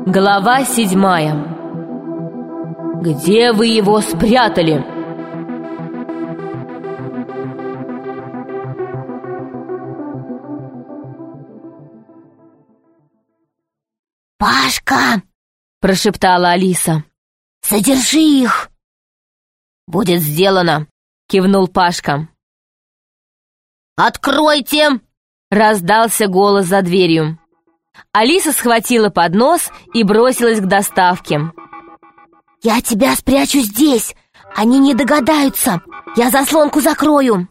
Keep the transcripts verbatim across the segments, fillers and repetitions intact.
Глава седьмая. Где вы его спрятали? «Пашка!» — прошептала Алиса. «Задержи их!» «Будет сделано!» — кивнул Пашка. «Откройте!» — раздался голос за дверью. Алиса схватила поднос и бросилась к доставке. «Я тебя спрячу здесь! Они не догадаются! Я заслонку закрою!»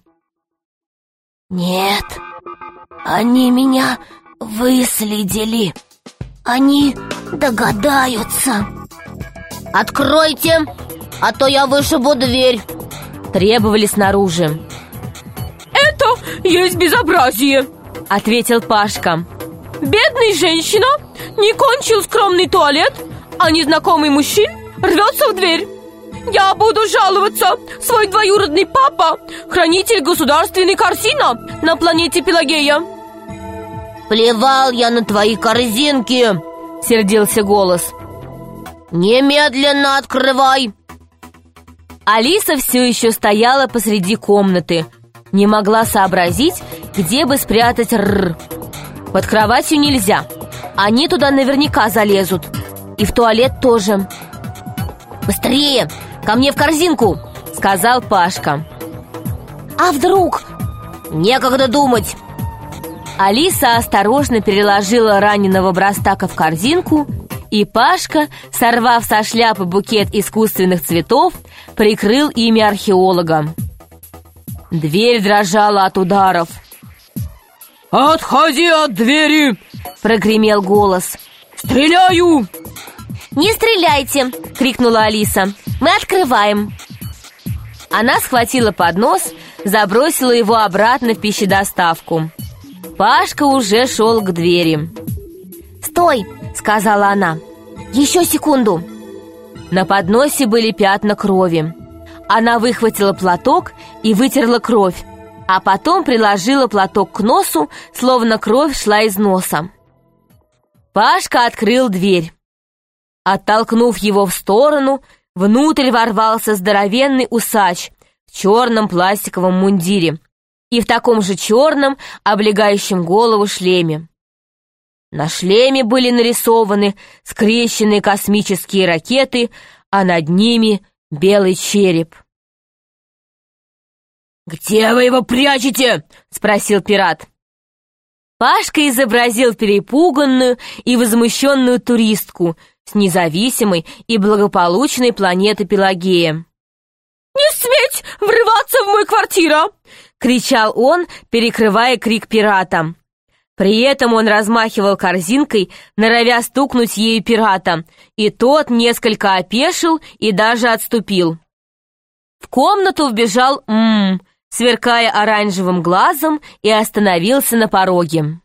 «Нет, они меня выследили! Они догадаются!» «Откройте, а то я вышибу дверь!» Требовали снаружи. «Это есть безобразие!» — ответил Пашка. «Бедная женщина не кончил скромный туалет, а незнакомый мужчин рвется в дверь. Я буду жаловаться, свой двоюродный папа, хранитель государственной корзины на планете Пелагея». «Плевал я на твои корзинки!» — сердился голос. «Немедленно открывай!» Алиса все еще стояла посреди комнаты, не могла сообразить, где бы спрятать р. Под кроватью нельзя, они туда наверняка залезут. И в туалет тоже. «Быстрее! Ко мне в корзинку!» — сказал Пашка. «А вдруг?» «Некогда думать!» Алиса осторожно переложила раненого Брастака в корзинку, и Пашка, сорвав со шляпы букет искусственных цветов, прикрыл ими археолога. Дверь дрожала от ударов. «Отходи от двери!» — прогремел голос. «Стреляю!» «Не стреляйте!» — крикнула Алиса. «Мы открываем!» Она схватила поднос, забросила его обратно в пищедоставку. Пашка уже шел к двери. «Стой!» — сказала она. «Еще секунду!» На подносе были пятна крови. Она выхватила платок и вытерла кровь, а потом приложила платок к носу, словно кровь шла из носа. Пашка открыл дверь. Оттолкнув его в сторону, внутрь ворвался здоровенный усач в черном пластиковом мундире и в таком же черном, облегающем голову шлеме. На шлеме были нарисованы скрещенные космические ракеты, а над ними белый череп. «Где вы его прячете?» — спросил пират. Пашка изобразил перепуганную и возмущенную туристку с независимой и благополучной планеты Пелагея. «Не сметь врываться в мою квартиру!» — кричал он, перекрывая крик пирата. При этом он размахивал корзинкой, норовя стукнуть ею пирата, и тот несколько опешил и даже отступил. В комнату вбежал М, сверкая оранжевым глазом, и остановился на пороге.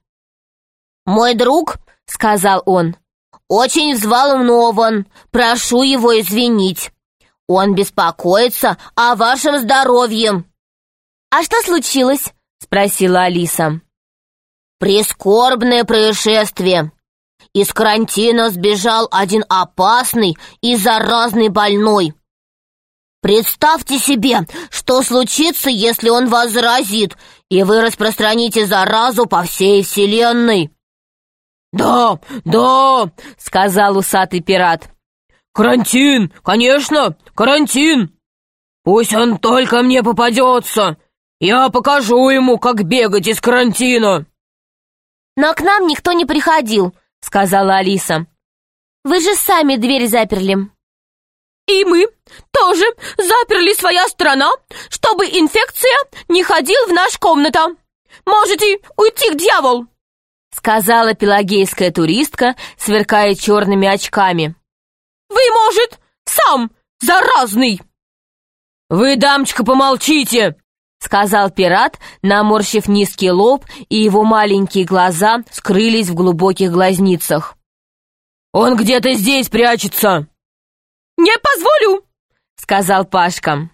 «Мой друг, — сказал он, — очень взволнован, прошу его извинить. Он беспокоится о вашем здоровье». «А что случилось?» — спросила Алиса. «Прискорбное происшествие. Из карантина сбежал один опасный и заразный больной. Представьте себе, что случится, если он вас заразит, и вы распространите заразу по всей вселенной». «Да, да!» — сказал усатый пират. «Карантин, конечно, карантин! Пусть он только мне попадется, я покажу ему, как бегать из карантина!» «Но к нам никто не приходил», — сказала Алиса. «Вы же сами дверь заперли». «И мы тоже заперли своя страна, чтобы инфекция не ходила в нашу комнату. Можете уйти к дьяволу», — сказала пелагейская туристка, сверкая черными очками. «Вы, может, сам заразный». «Вы, дамочка, помолчите!» — сказал пират, наморщив низкий лоб, и его маленькие глаза скрылись в глубоких глазницах. «Он где-то здесь прячется!» «Не позволю!» — сказал Пашка.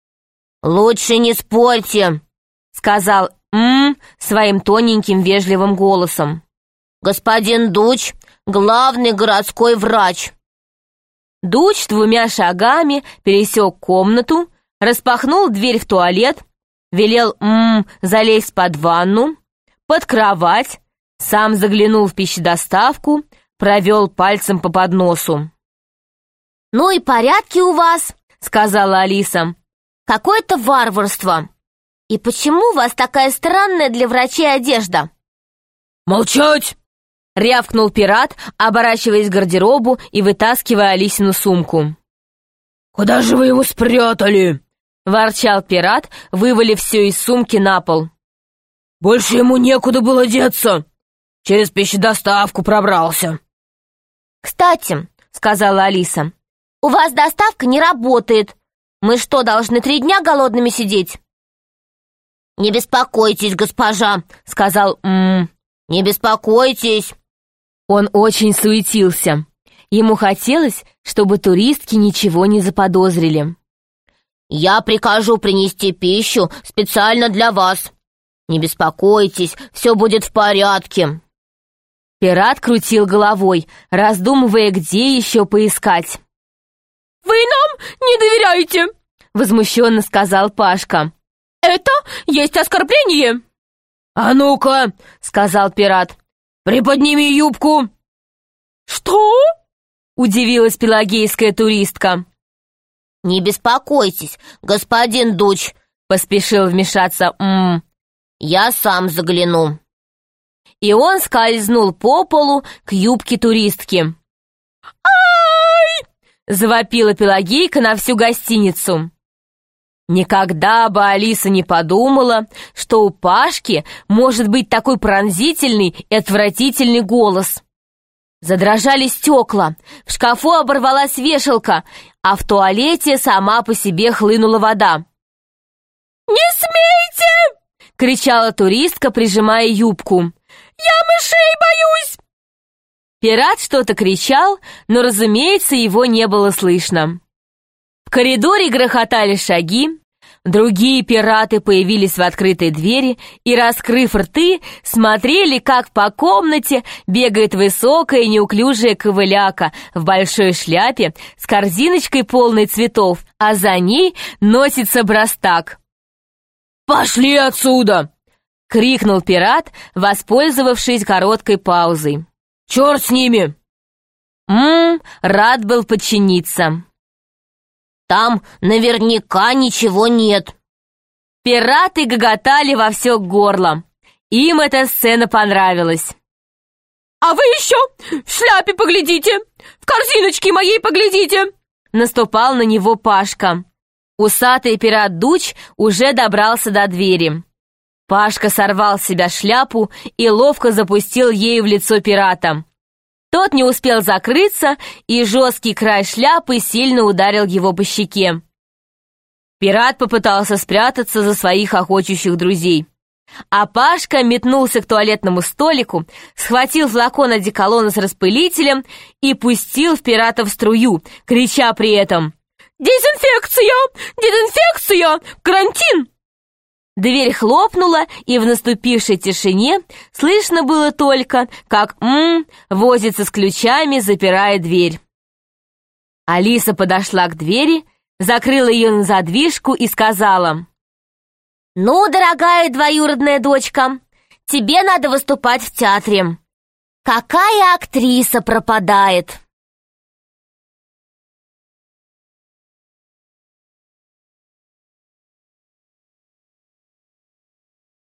«Лучше не спорьте!» — сказал М своим тоненьким вежливым голосом. господин Дуч, главный городской врач». Дуч двумя шагами пересек комнату, распахнул дверь в туалет, велел м залезть под ванну, под кровать, сам заглянул в пищедоставку, провел пальцем по подносу. «Ну и порядки у вас», — сказала Алиса. «Какое-то варварство. И почему у вас такая странная для врачей одежда?» «Молчать!» — рявкнул пират, оборачиваясь к гардеробу и вытаскивая Алисину сумку. «Куда же вы его спрятали?» — ворчал пират, вывалив все из сумки на пол. «Больше ему некуда было деться. Через пищедоставку пробрался». «Кстати», — сказала Алиса, — «у вас доставка не работает. Мы что, должны три дня голодными сидеть?» «Не беспокойтесь, госпожа», — сказал М. «Не беспокойтесь». Он очень суетился. Ему хотелось, чтобы туристки ничего не заподозрили. «Я прикажу принести пищу специально для вас. Не беспокойтесь, все будет в порядке». Пират крутил головой, раздумывая, где еще поискать. «Вы нам не доверяете?» — возмущенно сказал Пашка. «Это есть оскорбление!» «А ну-ка!» — сказал пират. «Приподними юбку!» «Что?» — удивилась пелагейская туристка. «Не беспокойтесь, господин Дуч», — поспешил вмешаться М. «Я сам загляну». И он скользнул по полу к юбке туристки. «Ай!» — завопила Пелагейка на всю гостиницу. Никогда бы Алиса не подумала, что у Пашки может быть такой пронзительный и отвратительный голос. Задрожали стекла, в шкафу оборвалась вешалка, а в туалете сама по себе хлынула вода. «Не смейте!» — кричала туристка, прижимая юбку. «Я мышей боюсь!» Пират что-то кричал, но, разумеется, его не было слышно. В коридоре грохотали шаги, другие пираты появились в открытой двери и, раскрыв рты, смотрели, как по комнате бегает высокая неуклюжая ковыляка в большой шляпе с корзиночкой полной цветов, а за ней носится брастак. «Пошли отсюда!» — крикнул пират, воспользовавшись короткой паузой. «Черт с ними!» М, рад был подчиниться. «Там наверняка ничего нет». Пираты гоготали во все горло. Им эта сцена понравилась. «А вы еще в шляпе поглядите! В корзиночке моей поглядите!» Наступал на него Пашка. Усатый пират Дуч уже добрался до двери. Пашка сорвал с себя шляпу и ловко запустил ею в лицо пирата. Тот не успел закрыться, и жесткий край шляпы сильно ударил его по щеке. Пират попытался спрятаться за своих охочущих друзей. А Пашка метнулся к туалетному столику, схватил флакон одеколона с распылителем и пустил в пиратов струю, крича при этом: «Дезинфекция! Дезинфекция! Карантин!» Дверь хлопнула, и в наступившей тишине слышно было только, как М возится с ключами, запирая дверь. Алиса подошла к двери, закрыла ее на задвижку и сказала: «Ну, дорогая двоюродная дочка, тебе надо выступать в театре. Какая актриса пропадает!»